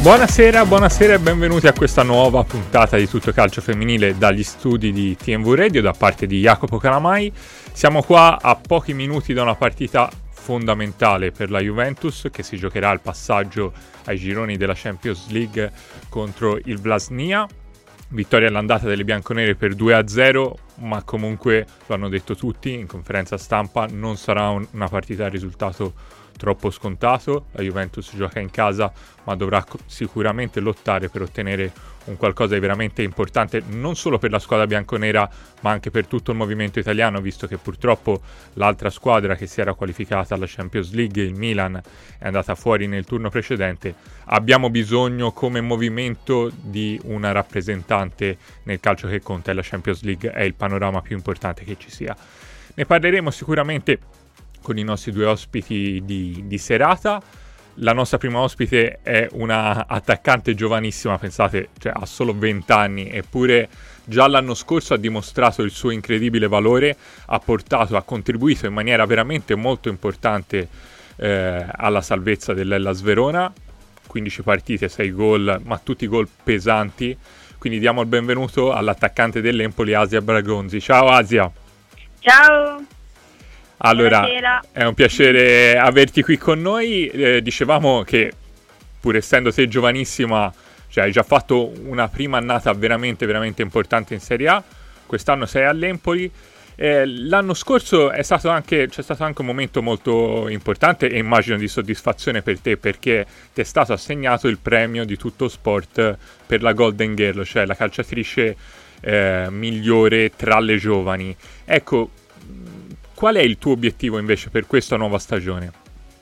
Buonasera e benvenuti a questa nuova puntata di Tutto Calcio Femminile dagli studi di TMV Radio da parte di Jacopo Calamai. Siamo qua a pochi minuti da una partita fondamentale per la Juventus che si giocherà al passaggio ai gironi della Champions League contro il Vllaznia. Vittoria all'andata delle bianconere per 2-0, ma comunque lo hanno detto tutti in conferenza stampa, non sarà una partita a risultato troppo scontato. La Juventus gioca in casa, ma dovrà sicuramente lottare per ottenere un qualcosa di veramente importante, non solo per la squadra bianconera, ma anche per tutto il movimento italiano, visto che purtroppo l'altra squadra che si era qualificata alla Champions League, il Milan, è andata fuori nel turno precedente. Abbiamo bisogno come movimento di una rappresentante nel calcio che conta, e la Champions League è il panorama più importante che ci sia. Ne parleremo sicuramente con i nostri due ospiti di serata. La nostra prima ospite è una attaccante giovanissima, pensate, cioè ha solo 20 anni, eppure già l'anno scorso ha dimostrato il suo incredibile valore, ha contribuito in maniera veramente molto importante alla salvezza dell'Hellas Verona, 15 partite, 6 gol, ma tutti gol pesanti. Quindi diamo il benvenuto all'attaccante dell'Empoli, Asia Bragonzi. Ciao Asia! Ciao! Allora, buonasera. È un piacere averti qui con noi. Dicevamo che, pur essendo te giovanissima, cioè hai già fatto una prima annata veramente, veramente importante in Serie A. Quest'anno sei all'Empoli. L'anno scorso c'è stato anche un momento molto importante e immagino di soddisfazione per te, perché ti è stato assegnato il premio di Tutto Sport per la Golden Girl, cioè la calciatrice migliore tra le giovani. Ecco, qual è il tuo obiettivo invece per questa nuova stagione?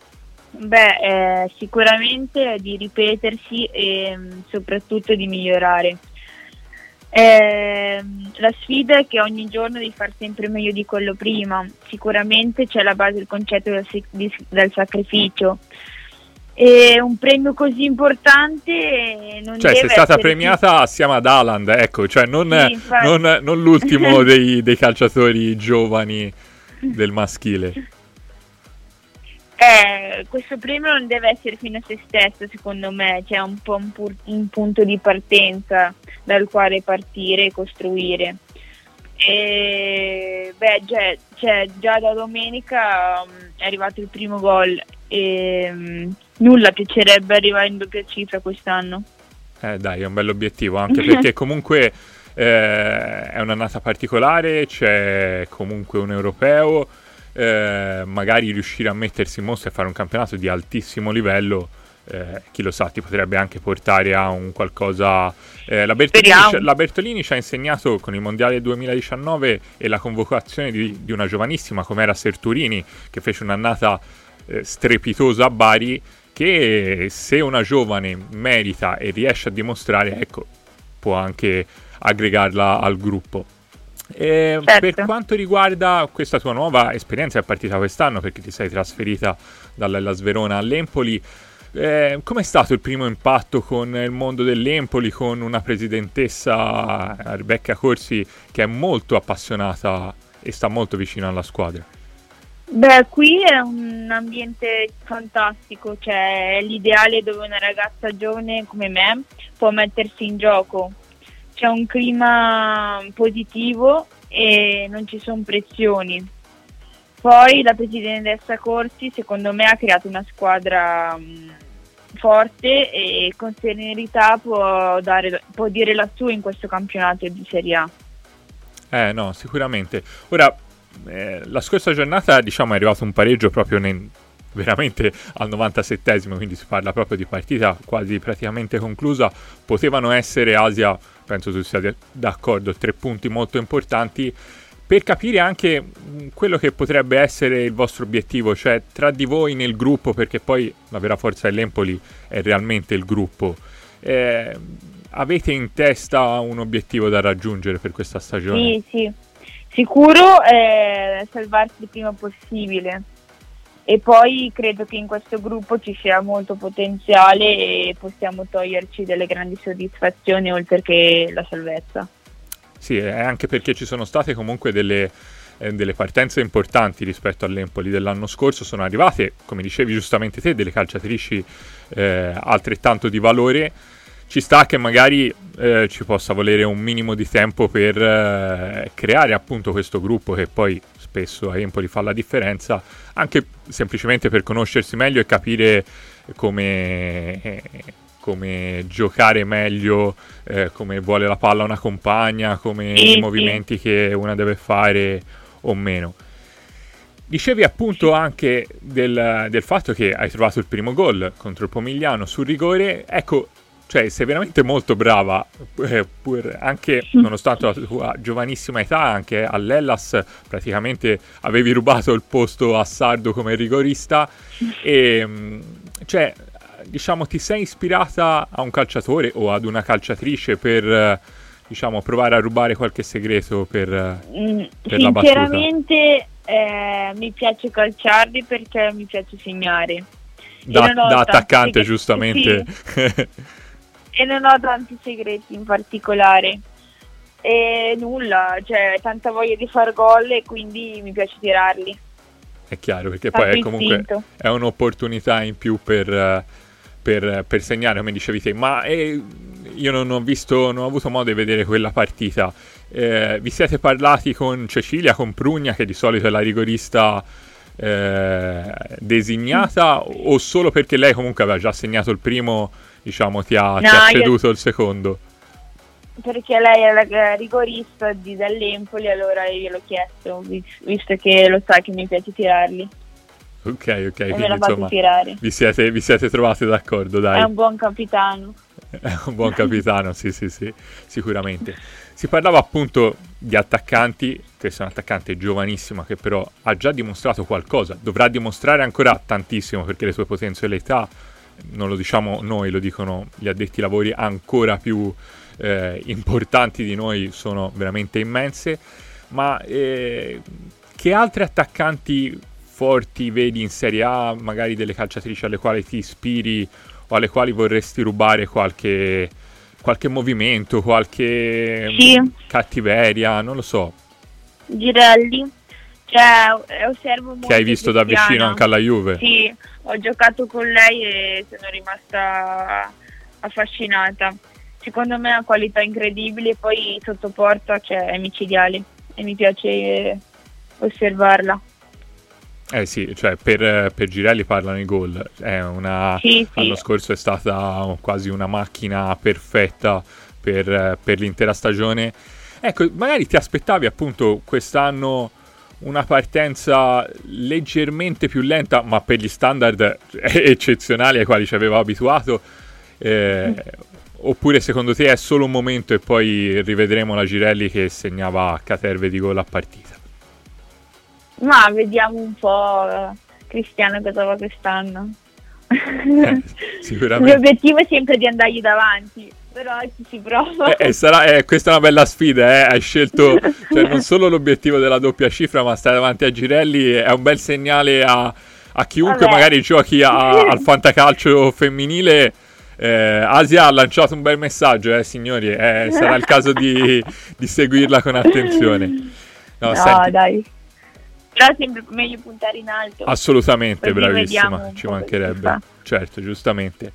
Sicuramente di ripetersi e soprattutto di migliorare. La sfida è che ogni giorno devi far sempre meglio di quello prima. Sicuramente c'è la base del concetto del sacrificio. E un premio così importante non cioè, deve sei stata essere premiata assieme ad Haaland, ecco, cioè non l'ultimo dei calciatori giovani del maschile. Questo premio non deve essere fine a se stesso, secondo me, c'è un po' un punto di partenza dal quale partire e costruire. Già da domenica è arrivato il primo gol e nulla piacerebbe arrivare in doppia cifra quest'anno. Dai, è un bell'obiettivo, anche perché comunque è un'annata particolare, c'è comunque un europeo, magari riuscire a mettersi in mostra e fare un campionato di altissimo livello, chi lo sa, ti potrebbe anche portare a un qualcosa. La Bertolini ci ha insegnato con il mondiale 2019 e la convocazione di una giovanissima come era Serturini, che fece un'annata strepitosa a Bari, che se una giovane merita e riesce a dimostrare, ecco, può anche aggregarla al gruppo. Certo. Per quanto riguarda questa tua nuova esperienza, è partita quest'anno perché ti sei trasferita dall'Hellas Verona all'Empoli, com'è stato il primo impatto con il mondo dell'Empoli, con una presidentessa, Rebecca Corsi, che è molto appassionata e sta molto vicino alla squadra? Qui è un ambiente fantastico, cioè è l'ideale dove una ragazza giovane come me può mettersi in gioco. C'è un clima positivo e non ci sono pressioni. Poi la presidentessa Corsi, secondo me, ha creato una squadra forte e con serenità può dire la sua in questo campionato di Serie A. No, sicuramente. Ora, la scorsa giornata, diciamo, è arrivato un pareggio proprio veramente al 97esimo, quindi si parla proprio di partita quasi praticamente conclusa. Potevano essere, Asia, penso tu sia d'accordo, 3 punti molto importanti per capire anche quello che potrebbe essere il vostro obiettivo, cioè tra di voi nel gruppo, perché poi la vera forza dell'Empoli è realmente il gruppo. Avete in testa un obiettivo da raggiungere per questa stagione? Sì, sicuro salvarsi il prima possibile. E poi credo che in questo gruppo ci sia molto potenziale e possiamo toglierci delle grandi soddisfazioni oltre che la salvezza. Sì, anche perché ci sono state comunque delle delle partenze importanti rispetto all'Empoli dell'anno scorso. Sono arrivate, come dicevi giustamente te, delle calciatrici altrettanto di valore. Ci sta che magari ci possa volere un minimo di tempo per creare appunto questo gruppo che poi spesso a Empoli fa la differenza, anche semplicemente per conoscersi meglio e capire come giocare meglio, come vuole la palla una compagna, come i movimenti che una deve fare o meno. Dicevi appunto anche del fatto che hai trovato il primo gol contro il Pomigliano sul rigore. Ecco, cioè sei veramente molto brava, pur anche nonostante la tua giovanissima età, anche all'Hellas praticamente avevi rubato il posto a Sardo come rigorista e cioè diciamo ti sei ispirata a un calciatore o ad una calciatrice per diciamo provare a rubare qualche segreto per la battuta? Sinceramente mi piace calciarli perché mi piace segnare da attaccante giustamente. Sì. E non ho tanti segreti in particolare e nulla, cioè tanta voglia di far gol e quindi mi piace tirarli. È chiaro, perché poi è comunque è un'opportunità in più per segnare, come dicevi te. Ma io non ho avuto modo di vedere quella partita. Vi siete parlati con Cecilia, con Prugna, che di solito è la rigorista designata, o solo perché lei comunque aveva già segnato il primo, diciamo, ti ha ceduto il secondo? Perché lei è la rigorista dell'Empoli, allora io l'ho chiesto, visto che lo sa che mi piace tirarli. Ok, quindi insomma vi siete trovati d'accordo, dai. È un buon capitano. È un buon capitano, sì, sicuramente. Si parlava appunto di attaccanti, questa è un'attaccante giovanissima che però ha già dimostrato qualcosa, dovrà dimostrare ancora tantissimo perché le sue potenzialità, non lo diciamo noi, lo dicono gli addetti ai lavori ancora più importanti di noi, sono veramente immense. Ma che altri attaccanti forti vedi in Serie A, magari delle calciatrici alle quali ti ispiri o alle quali vorresti rubare qualche movimento, qualche cattiveria, non lo so? Girelli, cioè osservo molto. Che hai visto da vicino anche alla Juve? Sì, ho giocato con lei e sono rimasta affascinata. Secondo me ha qualità incredibili e poi sotto porta è micidiale e mi piace osservarla. Sì, cioè per Girelli parlano i gol, l'anno scorso è stata quasi una macchina perfetta per l'intera stagione. Ecco, magari ti aspettavi appunto quest'anno una partenza leggermente più lenta, ma per gli standard eccezionali ai quali ci aveva abituato, oppure secondo te è solo un momento e poi rivedremo la Girelli che segnava caterve di gol a partita? Ma vediamo un po' Cristiano cosa va quest'anno. Sicuramente. L'obiettivo è sempre di andargli davanti, però ci si prova. Questa è una bella sfida, hai scelto cioè, non solo l'obiettivo della doppia cifra, ma stare davanti a Girelli è un bel segnale a chiunque magari giochi al fantacalcio femminile. Asia ha lanciato un bel messaggio, signori, sarà il caso di seguirla con attenzione. No, senti. Dai. Però è sempre meglio puntare in alto. Assolutamente, bravissima, ci mancherebbe. Certo, giustamente.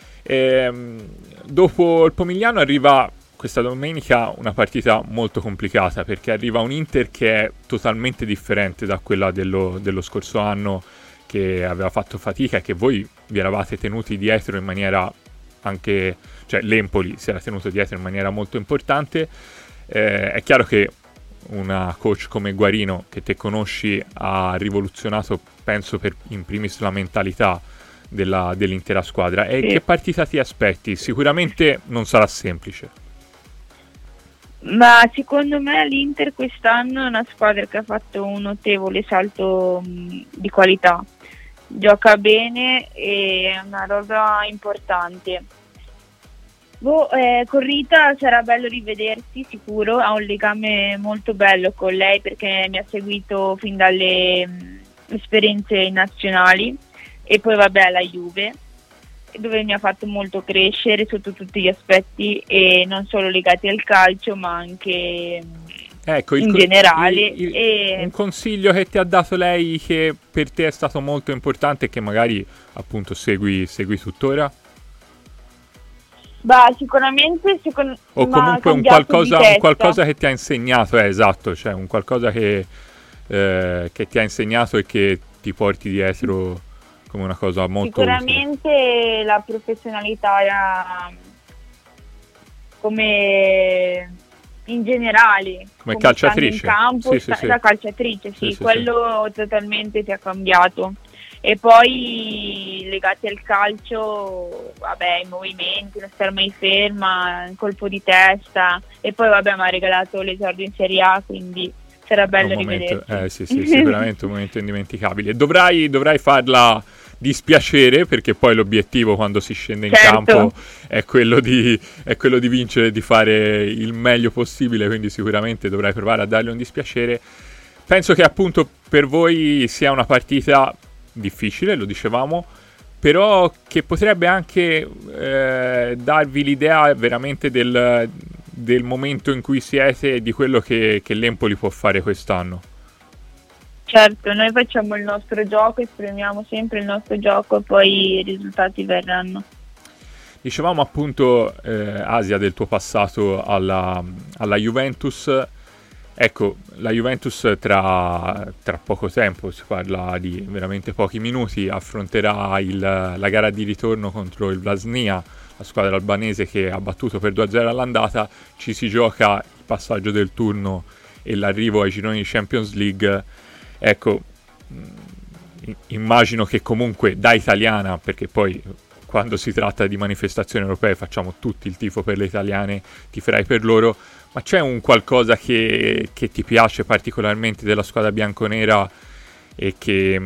Dopo il Pomigliano arriva questa domenica una partita molto complicata, perché arriva un Inter che è totalmente differente da quella dello scorso anno, che aveva fatto fatica e che voi vi eravate tenuti dietro in maniera anche, cioè l'Empoli si era tenuto dietro in maniera molto importante. È chiaro che una coach come Guarino, che te conosci, ha rivoluzionato, penso, in primis la mentalità dell'intera squadra. E che partita ti aspetti? Sicuramente non sarà semplice. Ma secondo me l'Inter quest'anno è una squadra che ha fatto un notevole salto di qualità. Gioca bene e è una roba importante. Con Rita sarà bello rivedersi, sicuro, ha un legame molto bello con lei perché mi ha seguito fin dalle esperienze nazionali e poi alla Juve, dove mi ha fatto molto crescere sotto tutti gli aspetti e non solo legati al calcio ma anche Ecco, in generale. Un consiglio che ti ha dato lei che per te è stato molto importante e che magari appunto segui tuttora? Beh, sicuramente o comunque un qualcosa che ti ha insegnato, esatto, cioè un qualcosa che ti ha insegnato e che ti porti dietro come una cosa molto sicuramente utile. La professionalità come in generale, come calciatrice in campo, sì. da calciatrice, sì, quello totalmente ti ha cambiato. E poi legati al calcio, vabbè, i movimenti, non stare mai ferma, un colpo di testa, e poi vabbè mi ha regalato l'esordio in Serie A, quindi sarà bello rivederci. Sì, sicuramente un momento indimenticabile. Dovrai farla dispiacere, perché poi l'obiettivo quando si scende in campo è quello di vincere, di fare il meglio possibile, quindi sicuramente dovrai provare a dargli un dispiacere. Penso che appunto per voi sia una partita difficile, lo dicevamo, però che potrebbe anche darvi l'idea veramente del momento in cui siete e di quello che l'Empoli può fare quest'anno. Certo, noi facciamo il nostro gioco, esprimiamo sempre il nostro gioco e poi i risultati verranno. Dicevamo appunto, Asia, del tuo passato alla Juventus. Ecco, la Juventus tra poco tempo, si parla di veramente pochi minuti, affronterà la gara di ritorno contro il Vllaznia, la squadra albanese che ha battuto per 2-0 all'andata. Ci si gioca il passaggio del turno e l'arrivo ai gironi di Champions League. Ecco, immagino che comunque da italiana, perché poi quando si tratta di manifestazioni europee facciamo tutti il tifo per le italiane, tiferai per loro, ma c'è un qualcosa che ti piace particolarmente della squadra bianconera e che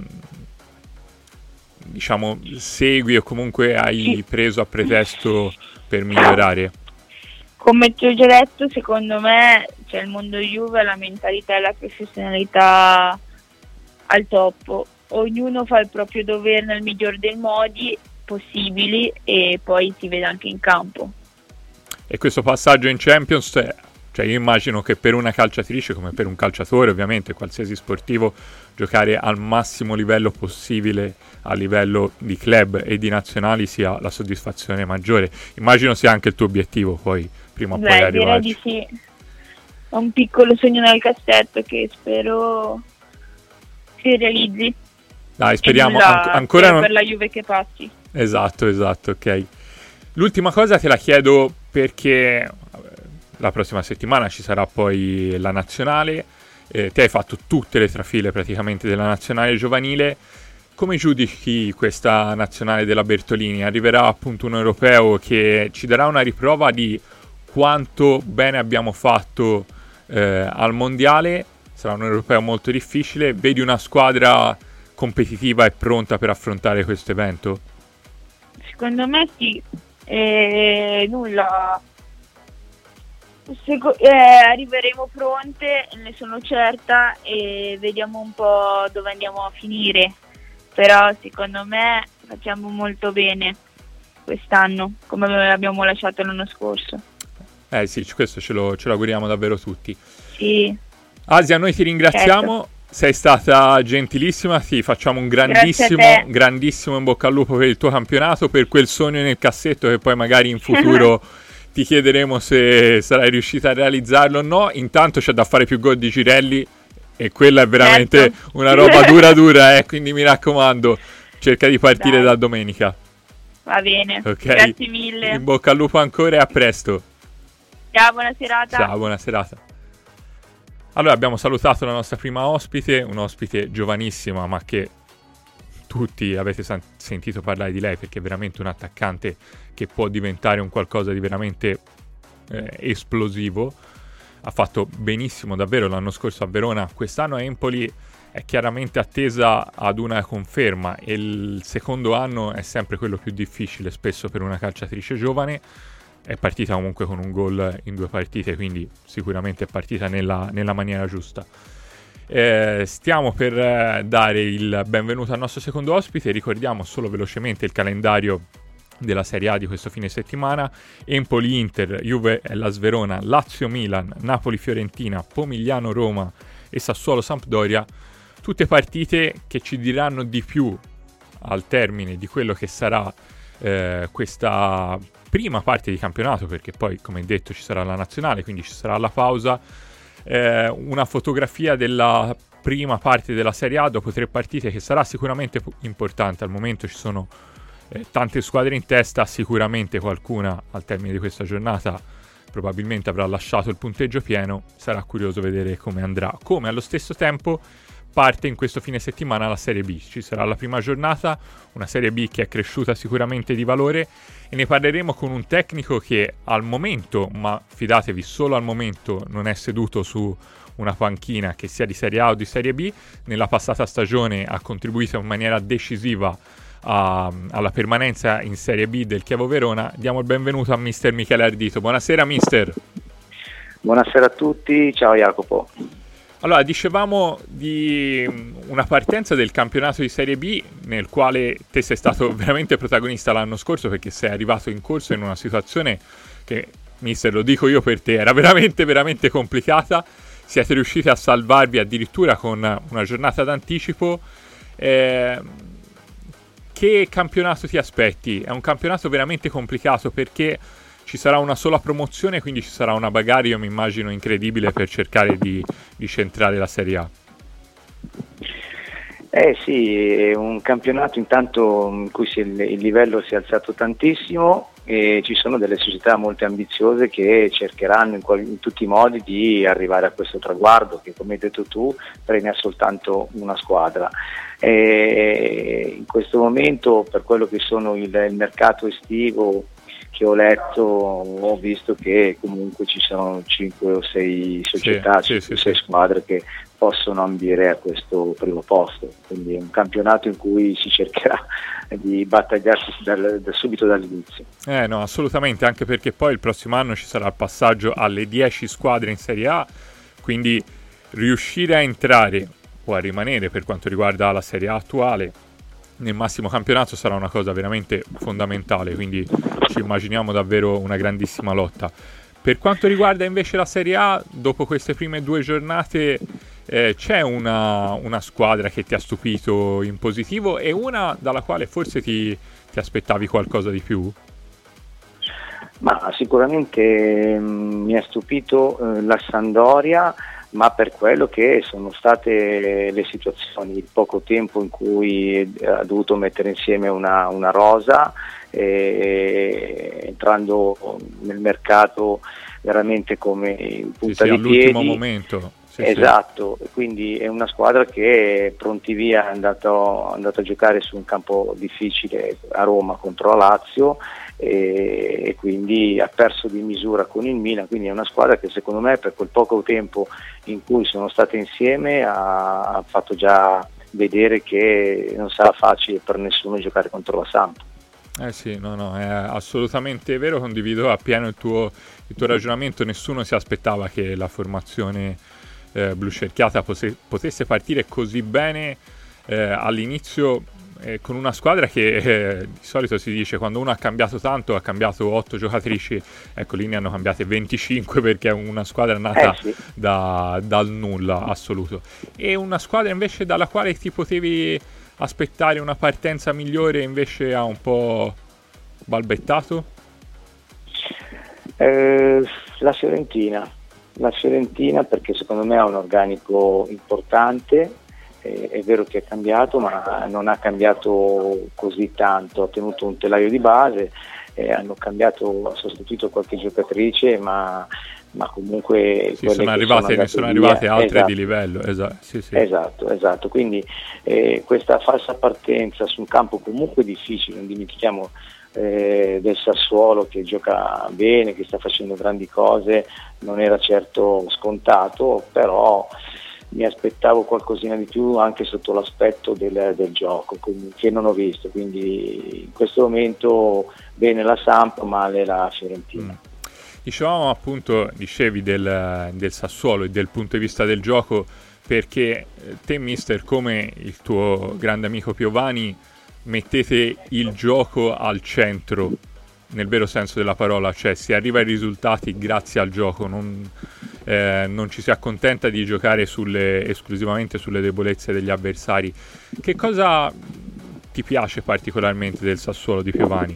diciamo segui o comunque hai preso a pretesto per migliorare? Come ti ho già detto, secondo me c'è il mondo Juve, la mentalità e la professionalità al top. Ognuno fa il proprio dovere nel miglior dei modi possibili e poi si vede anche in campo. E questo passaggio in Champions, cioè io immagino che per una calciatrice, come per un calciatore ovviamente, qualsiasi sportivo, giocare al massimo livello possibile a livello di club e di nazionali sia la soddisfazione maggiore. Immagino sia anche il tuo obiettivo poi prima o poi arrivarci. Direi di sì. Ho un piccolo sogno nel cassetto che spero si realizzi. Dai, speriamo. Ancora non... per la Juve che passi. Esatto, ok. L'ultima cosa te la chiedo perché la prossima settimana ci sarà poi la nazionale. Te hai fatto tutte le trafile praticamente della nazionale giovanile. Come giudichi questa nazionale della Bertolini? Arriverà appunto un europeo che ci darà una riprova di quanto bene abbiamo fatto al mondiale. Sarà un europeo molto difficile. Vedi una squadra competitiva e pronta per affrontare questo evento? Secondo me sì. Arriveremo pronte, ne sono certa, e vediamo un po' dove andiamo a finire. Però secondo me facciamo molto bene quest'anno, come abbiamo lasciato l'anno scorso. Sì, questo ce lo auguriamo davvero tutti. Sì. Asia, noi ti ringraziamo. Certo. Sei stata gentilissima, ti facciamo un grandissimo in bocca al lupo per il tuo campionato, per quel sogno nel cassetto che poi magari in futuro ti chiederemo se sarai riuscita a realizzarlo o no. Intanto c'è da fare più gol di Girelli e quella è veramente una roba dura, quindi mi raccomando, cerca di partire da domenica. Va bene, okay. Grazie mille. In bocca al lupo ancora e a presto. Ciao, buona serata. Ciao, buona serata. Allora, abbiamo salutato la nostra prima ospite, un'ospite giovanissima, ma che tutti avete sentito parlare di lei, perché è veramente un attaccante che può diventare un qualcosa di veramente esplosivo. Ha fatto benissimo davvero l'anno scorso a Verona, quest'anno a Empoli è chiaramente attesa ad una conferma e il secondo anno è sempre quello più difficile spesso per una calciatrice giovane. È partita comunque con un gol in 2 partite, quindi sicuramente è partita nella maniera giusta. Stiamo per dare il benvenuto al nostro secondo ospite. Ricordiamo solo velocemente il calendario della Serie A di questo fine settimana: Empoli-Inter, Juve-Hellas Verona, Lazio-Milan, Napoli-Fiorentina, Pomigliano-Roma e Sassuolo-Sampdoria. Tutte partite che ci diranno di più al termine di quello che sarà questa prima parte di campionato, perché poi, come detto, ci sarà la nazionale, quindi ci sarà la pausa. Una fotografia della prima parte della Serie A dopo 3 partite che sarà sicuramente importante. Al momento ci sono tante squadre in testa, sicuramente qualcuna al termine di questa giornata probabilmente avrà lasciato il punteggio pieno. Sarà curioso vedere come andrà. Come allo stesso tempo parte in questo fine settimana la Serie B. Ci sarà la prima giornata, una Serie B che è cresciuta sicuramente di valore, e ne parleremo con un tecnico che al momento, ma fidatevi solo al momento, non è seduto su una panchina che sia di Serie A o di Serie B. Nella passata stagione ha contribuito in maniera decisiva alla permanenza in Serie B del Chievo Verona. Diamo il benvenuto a mister Michele Ardito. Buonasera mister. Buonasera a tutti, ciao Jacopo. Allora, dicevamo di una partenza del campionato di Serie B nel quale te sei stato veramente protagonista l'anno scorso, perché sei arrivato in corso in una situazione che, mister, lo dico io per te, era veramente veramente complicata. Siete riusciti a salvarvi addirittura con una giornata d'anticipo. Che campionato ti aspetti? È un campionato veramente complicato perché ci sarà una sola promozione, quindi ci sarà una bagarre, io mi immagino, incredibile per cercare di centrare la Serie A. Sì, è un campionato intanto in cui il livello si è alzato tantissimo e ci sono delle società molto ambiziose che cercheranno in tutti i modi di arrivare a questo traguardo che, come hai detto tu, premia soltanto una squadra. In questo momento, per quello che sono il mercato estivo che ho letto, ho visto che comunque ci sono 5 o 6 società, 6 squadre che possono ambire a questo primo posto, quindi è un campionato in cui si cercherà di battagliarsi subito dall'inizio. No, assolutamente, anche perché poi il prossimo anno ci sarà il passaggio alle 10 squadre in Serie A, quindi riuscire a entrare o a rimanere, per quanto riguarda la Serie A attuale, nel massimo campionato sarà una cosa veramente fondamentale, quindi ci immaginiamo davvero una grandissima lotta. Per quanto riguarda invece la Serie A, dopo queste prime 2 giornate c'è una squadra che ti ha stupito in positivo e una dalla quale forse ti aspettavi qualcosa di più? Ma sicuramente mi ha stupito la Sampdoria, ma per quello che sono state le situazioni, il poco tempo in cui ha dovuto mettere insieme una rosa, entrando nel mercato veramente come in punta di piedi. All'ultimo momento. Esatto, quindi è una squadra che pronti via è andato a giocare su un campo difficile a Roma contro la Lazio e quindi ha perso di misura con il Milan, quindi è una squadra che secondo me per quel poco tempo in cui sono state insieme ha fatto già vedere che non sarà facile per nessuno giocare contro la Samp. Sì, no, è assolutamente vero, condivido appieno il tuo ragionamento. Nessuno si aspettava che la formazione blu cerchiata potesse partire così bene all'inizio, con una squadra che di solito si dice quando uno ha cambiato tanto, ha cambiato 8 giocatrici, ecco lì ne hanno cambiate 25 perché è una squadra nata dal nulla assoluto. E una squadra invece dalla quale ti potevi aspettare una partenza migliore invece ha un po' balbettato? La Fiorentina, perché secondo me ha un organico importante, è vero che è cambiato ma non ha cambiato così tanto, ha tenuto un telaio di base, hanno sostituito qualche giocatrice ma comunque ne sono arrivate altre di livello. Esatto, quindi questa falsa partenza su un campo comunque difficile, non dimentichiamo del Sassuolo che gioca bene, che sta facendo grandi cose, non era certo scontato, però mi aspettavo qualcosina di più anche sotto l'aspetto del gioco che non ho visto, quindi in questo momento bene la Samp, male la Fiorentina. Dicevamo appunto, dicevi del Sassuolo e del punto di vista del gioco, perché te mister, come il tuo grande amico Piovani, mettete il gioco al centro, nel vero senso della parola, cioè si arriva ai risultati grazie al gioco, non ci si accontenta di giocare esclusivamente sulle debolezze degli avversari. Che cosa ti piace particolarmente del Sassuolo di Piovani?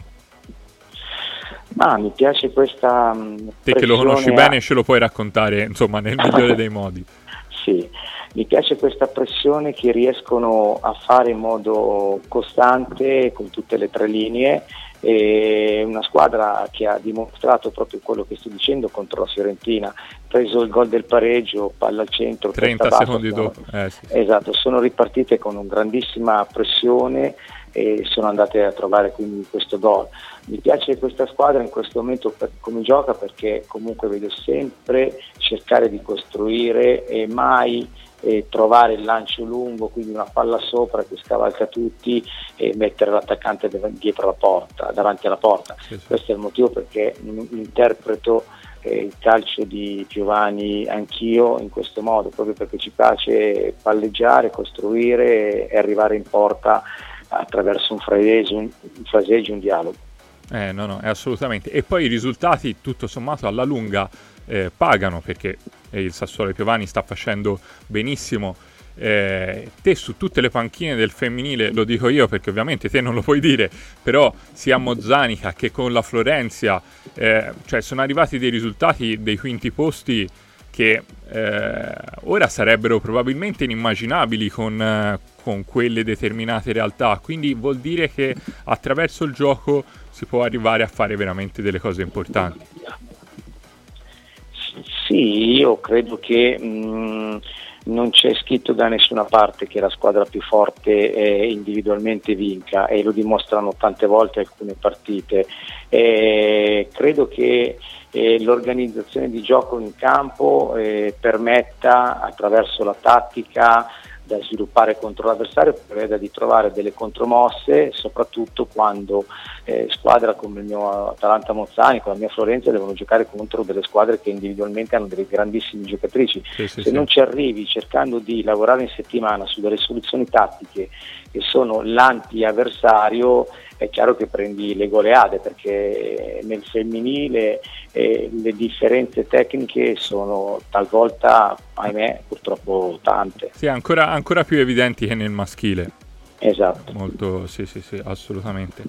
Mi piace questa te che lo conosci bene ce lo puoi raccontare, insomma, nel migliore dei modi. Sì, mi piace questa pressione che riescono a fare in modo costante con tutte le tre linee. È una squadra che ha dimostrato proprio quello che sto dicendo contro la Fiorentina, preso il gol del pareggio, palla al centro, 30 secondi dopo. Sì. Esatto, sono ripartite con una grandissima pressione e sono andate a trovare quindi questo gol. Mi piace questa squadra in questo momento come gioca, perché comunque vedo sempre cercare di costruire e mai trovare il lancio lungo, quindi una palla sopra che scavalca tutti e mettere l'attaccante dietro la porta, davanti alla porta. Sì. Questo è il motivo perché interpreto il calcio di Piovani anch'io in questo modo, proprio perché ci piace palleggiare, costruire e arrivare in porta attraverso un fraseggio, un dialogo. No, assolutamente. E poi i risultati tutto sommato alla lunga pagano, perché il Sassuolo di Piovani sta facendo benissimo. Te su tutte le panchine del femminile, lo dico io perché ovviamente te non lo puoi dire, però sia Mozzanica che con la Florenzia, cioè sono arrivati dei risultati, dei quinti posti che ora sarebbero probabilmente inimmaginabili con quelle determinate realtà, quindi vuol dire che attraverso il gioco si può arrivare a fare veramente delle cose importanti. Sì, io credo che non c'è scritto da nessuna parte che la squadra più forte individualmente vinca, e lo dimostrano tante volte alcune partite. Credo che l'organizzazione di gioco in campo permetta, attraverso la tattica da sviluppare contro l'avversario, preveda di trovare delle contromosse, soprattutto quando squadra come il mio Atalanta Mozzani, con la mia Florenza, devono giocare contro delle squadre che individualmente hanno delle grandissime giocatrici. Se non ci arrivi cercando di lavorare in settimana su delle soluzioni tattiche che sono l'anti-avversario, è chiaro che prendi le goleade, perché nel femminile le differenze tecniche sono talvolta, ahimè, purtroppo tante. Sì, ancora più evidenti che nel maschile. Esatto. Molto, sì, assolutamente.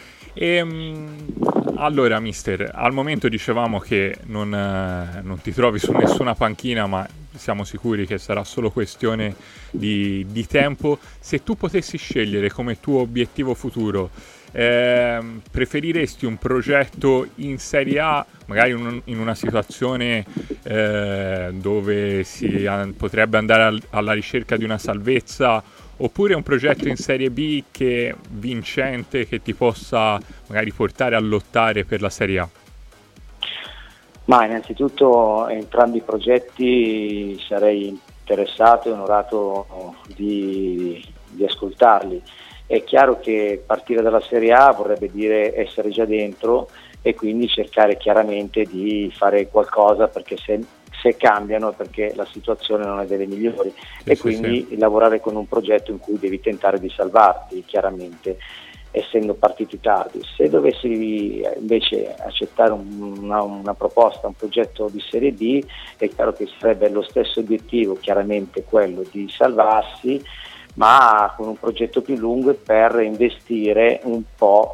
Allora, mister, al momento dicevamo che non ti trovi su nessuna panchina, ma siamo sicuri che sarà solo questione di tempo. Se tu potessi scegliere come tuo obiettivo futuro, preferiresti un progetto in Serie A, magari in una situazione dove si potrebbe andare alla ricerca di una salvezza, oppure un progetto in Serie B che vincente, che ti possa magari portare a lottare per la Serie A? Ma innanzitutto entrambi i progetti sarei interessato e onorato di ascoltarli. È chiaro che partire dalla Serie A vorrebbe dire essere già dentro e quindi cercare chiaramente di fare qualcosa, perché se cambiano è perché la situazione non è delle migliori, e quindi lavorare con un progetto in cui devi tentare di salvarti, chiaramente, essendo partiti tardi. Se dovessi invece accettare una proposta, un progetto di Serie D, è chiaro che sarebbe lo stesso obiettivo, chiaramente quello di salvarsi, ma con un progetto più lungo per investire un po'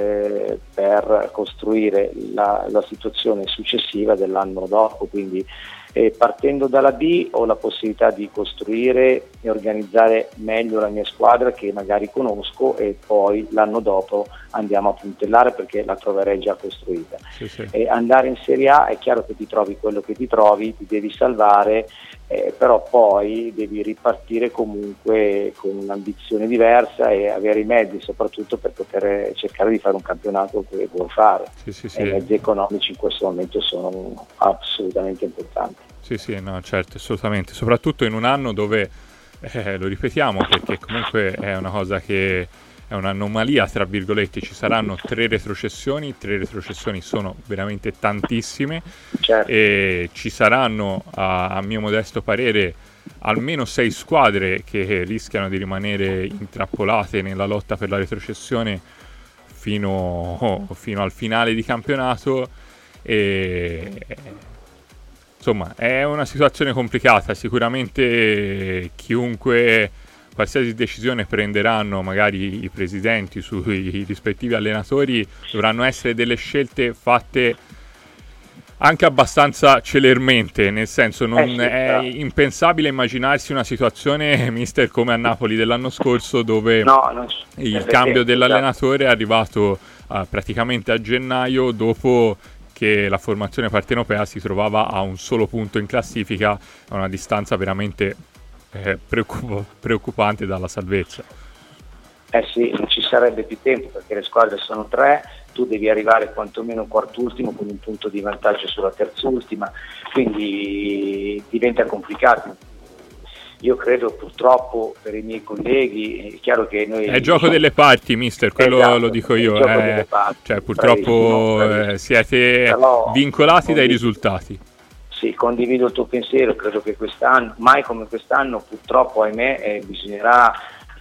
per costruire la situazione successiva dell'anno dopo. Quindi partendo dalla B ho la possibilità di costruire e organizzare meglio la mia squadra, che magari conosco, e poi l'anno dopo andiamo a puntellare perché la troverei già costruita. E andare in Serie A è chiaro che ti trovi quello che ti trovi, ti devi salvare, però poi devi ripartire comunque con un'ambizione diversa e avere i mezzi, soprattutto per poter cercare di fare un campionato che vuoi fare. I mezzi economici in questo momento sono assolutamente importanti. No, certo, assolutamente, soprattutto in un anno dove, lo ripetiamo perché comunque è una cosa che è un'anomalia, tra virgolette, ci saranno 3 retrocessioni sono veramente tantissime, certo. E ci saranno, a mio modesto parere, almeno 6 squadre che rischiano di rimanere intrappolate nella lotta per la retrocessione fino al finale di campionato. E insomma, è una situazione complicata. Sicuramente qualsiasi decisione prenderanno magari i presidenti sui rispettivi allenatori, dovranno essere delle scelte fatte anche abbastanza celermente, nel senso è impensabile immaginarsi una situazione, mister, come a Napoli dell'anno scorso, dove il cambio dell'allenatore è arrivato praticamente a gennaio, dopo che la formazione partenopea si trovava a un solo punto in classifica, a una distanza veramente preoccupante dalla salvezza. Sì, non ci sarebbe più tempo perché le squadre sono 3, tu devi arrivare quantomeno quart'ultimo con un punto di vantaggio sulla terzultima, quindi diventa complicato. Io credo, purtroppo, per i miei colleghi, è chiaro che noi... È il gioco delle parti, mister, quello esatto, lo dico io. Cioè, purtroppo siete vincolati dai risultati. Sì, condivido il tuo pensiero, credo che quest'anno, mai come quest'anno, purtroppo, ahimè, bisognerà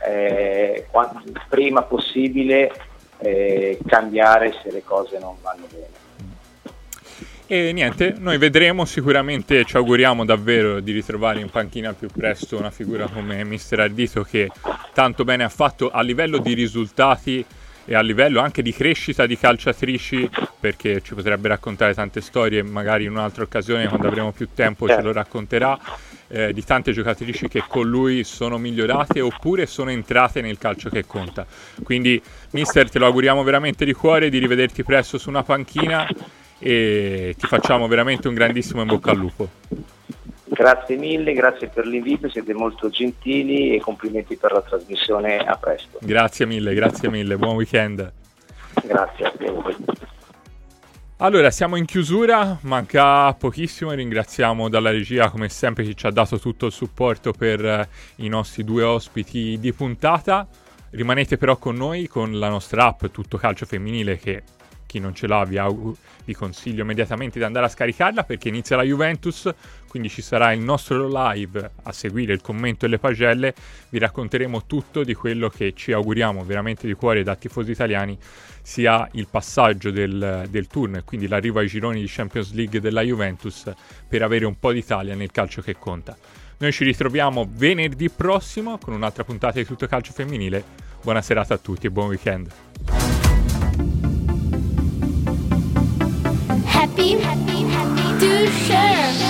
prima possibile cambiare se le cose non vanno bene. E niente, noi vedremo, sicuramente ci auguriamo davvero di ritrovare in panchina al più presto una figura come mister Ardito, che tanto bene ha fatto a livello di risultati e a livello anche di crescita di calciatrici, perché ci potrebbe raccontare tante storie, magari in un'altra occasione quando avremo più tempo ce lo racconterà, di tante giocatrici che con lui sono migliorate oppure sono entrate nel calcio che conta. Quindi mister, te lo auguriamo veramente di cuore, di rivederti presto su una panchina e ti facciamo veramente un grandissimo in bocca al lupo. Grazie mille, grazie per l'invito, siete molto gentili e complimenti per la trasmissione, a presto. Grazie mille, buon weekend. Grazie a voi. Allora, siamo in chiusura, manca pochissimo, ringraziamo dalla regia come sempre chi ci ha dato tutto il supporto per i nostri 2 ospiti di puntata. Rimanete però con noi, con la nostra app Tutto Calcio Femminile, che chi non ce l'ha vi consiglio immediatamente di andare a scaricarla, perché inizia la Juventus, quindi ci sarà il nostro live a seguire, il commento e le pagelle. Vi racconteremo tutto di quello che ci auguriamo veramente di cuore da tifosi italiani sia il passaggio del turno e quindi l'arrivo ai gironi di Champions League della Juventus, per avere un po' d'Italia nel calcio che conta. Noi ci ritroviamo venerdì prossimo con un'altra puntata di Tutto Calcio Femminile. Buona serata a tutti e buon weekend. Happy to share.